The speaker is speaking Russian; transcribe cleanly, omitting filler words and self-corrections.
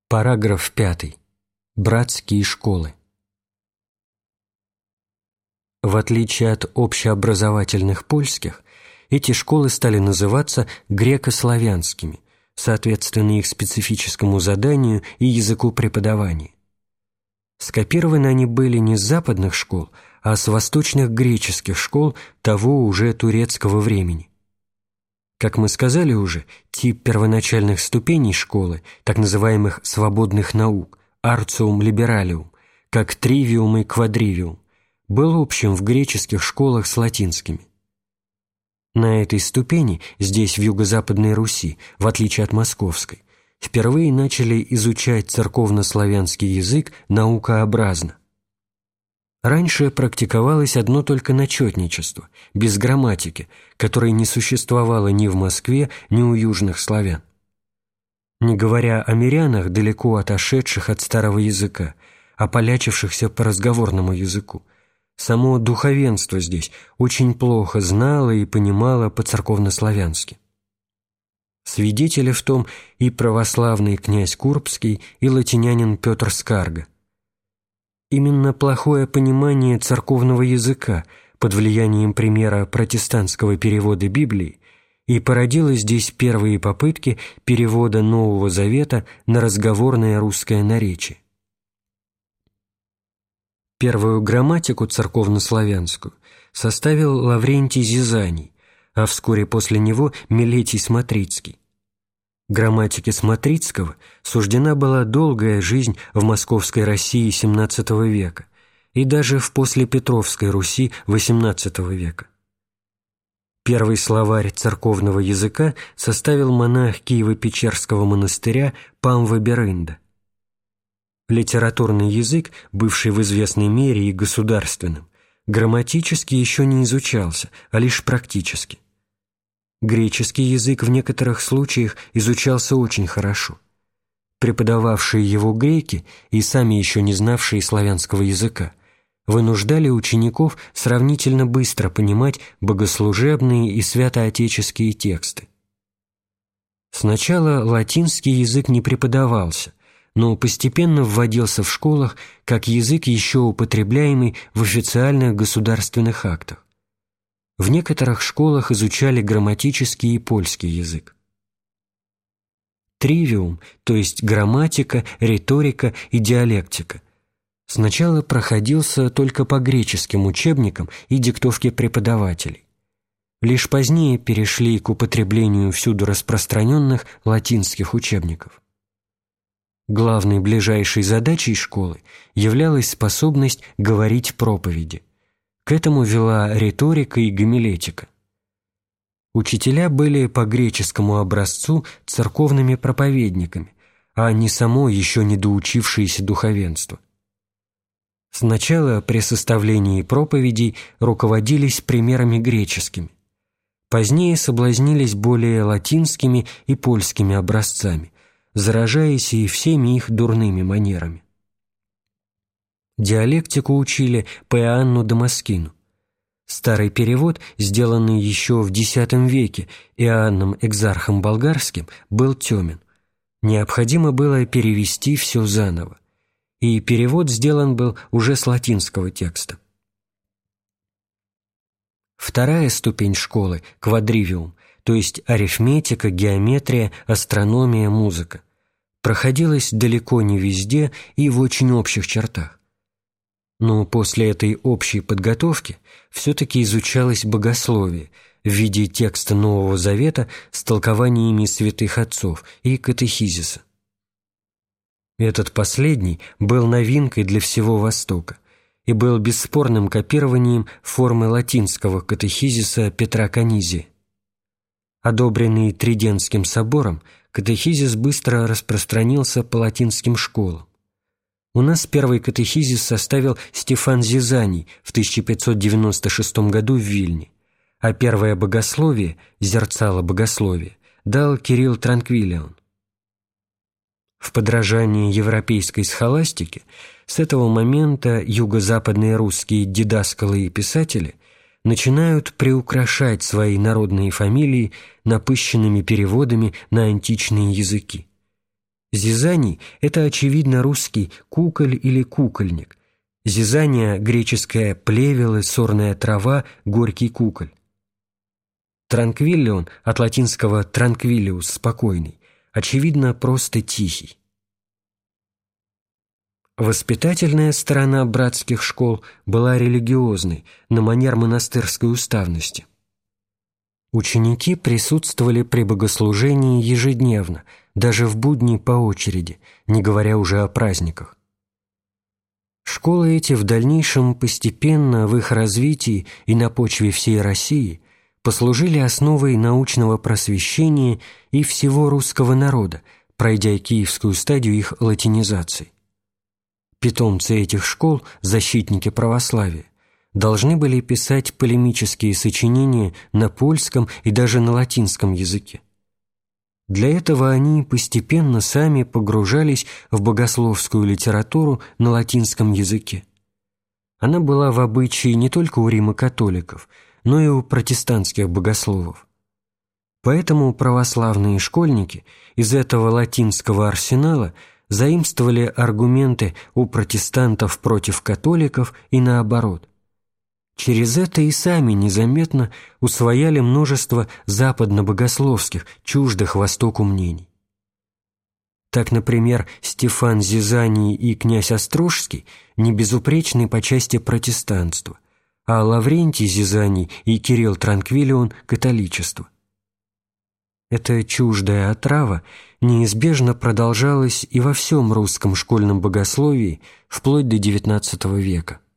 Параграф 5. Братские школы. В отличие от общеобразовательных польских, эти школы стали называться греко-славянскими, соответственно их специфическому заданию и языку преподавания. Скопированы они были не с западных школ, а с восточных греческих школ того уже турецкого времени. Как мы сказали уже, тип первоначальных ступеней школы, так называемых свободных наук, арциум либералиум, как тривиум и квадривиум, был общим в греческих школах с латинскими. На этой ступени, здесь, в Юго-Западной Руси, в отличие от московской, впервые начали изучать церковно-славянский язык наукообразно. Раньше практиковалось одно только начетничество, без грамматики, которой не существовало ни в Москве, ни у южных славян. Не говоря о мирянах, далеко отошедших от старого языка, ополячившихся по разговорному языку, само духовенство здесь очень плохо знало и понимало по-церковнославянски. Свидетели в том и православный князь Курбский, и латинянин Петр Скарга. Именно плохое понимание церковного языка под влиянием примера протестантского перевода Библии и породило здесь первые попытки перевода Нового Завета на разговорное русское наречие. Первую грамматику церковнославянскую составил Лаврентий Зизаний, а вскоре после него Милетий Смотрицкий. Грамматике Смотрицкого суждена была долгая жизнь в московской России XVII века и даже в послепетровской Руси XVIII века. Первый словарь церковного языка составил монах Киево-Печерского монастыря Памва Берында. Литературный язык, бывший в известной мере и государственным, грамматически еще не изучался, а лишь практически. Греческий язык в некоторых случаях изучался очень хорошо. Преподававшие его греки и сами еще не знавшие славянского языка вынуждали учеников сравнительно быстро понимать богослужебные и святоотеческие тексты. Сначала латинский язык не преподавался, но постепенно вводился в школах как язык, еще употребляемый в официальных государственных актах. В некоторых школах изучали грамматический и польский язык. Тривиум, то есть грамматика, риторика и диалектика, сначала проходился только по греческим учебникам и диктовке преподавателей. Лишь позднее перешли к употреблению всюду распространенных латинских учебников. Главной ближайшей задачей школы являлась способность говорить проповеди. К этому вела риторика и гомилетика. Учителя были по греческому образцу церковными проповедниками, а не само еще не доучившееся духовенство. Сначала при составлении проповедей руководились примерами греческими, позднее соблазнились более латинскими и польскими образцами, заражаясь и всеми их дурными манерами. Диалектику учили по Иоанну Дамаскину. Старый перевод, сделанный еще в X веке Иоанном Экзархом Болгарским, был темен. Необходимо было перевести все заново. И перевод сделан был уже с латинского текста. Вторая ступень школы, квадривиум, то есть арифметика, геометрия, астрономия, музыка, проходилась далеко не везде и в очень общих чертах. Но после этой общей подготовки все-таки изучалось богословие в виде текста Нового Завета с толкованиями святых отцов и катехизиса. Этот последний был новинкой для всего Востока и был бесспорным копированием формы латинского катехизиса Петра Канизия. Одобренный Тридентским собором, катехизис быстро распространился по латинским школам. У нас первый катехизис составил Стефан Зизаний в 1596 году в Вильне, а первое богословие, зерцало богословия, дал Кирилл Транквилион. В подражании европейской схоластике с этого момента юго-западные русские дидаскалы и писатели начинают приукрашать свои народные фамилии напыщенными переводами на античные языки. Зизаний – это, очевидно, русский куколь или кукольник. Зизания – греческое плевелы, сорная трава, горький куколь. Транквиллион, от латинского tranquillus – спокойный, очевидно, просто тихий. Воспитательная сторона братских школ была религиозной, на манер монастырской уставности. Ученики присутствовали при богослужении ежедневно, даже в будни по очереди, не говоря уже о праздниках. Школы эти в дальнейшем постепенно в их развитии и на почве всей России послужили основой научного просвещения и всего русского народа, пройдя киевскую стадию их латинизации. Питомцы этих школ, защитники православия, должны были писать полемические сочинения на польском и даже на латинском языке. Для этого они постепенно сами погружались в богословскую литературу на латинском языке. Она была в обычае не только у римокатоликов, но и у протестантских богословов. Поэтому православные школьники из этого латинского арсенала заимствовали аргументы у протестантов против католиков и наоборот. Через это и сами незаметно усвояли множество западно-богословских, чуждых Востоку мнений. Так, например, Стефан Зизаний и князь Острожский не безупречны по части протестанства, а Лаврентий Зизаний и Кирилл Транквиллион – католичество. Эта чуждая отрава неизбежно продолжалась и во всем русском школьном богословии вплоть до XIX века.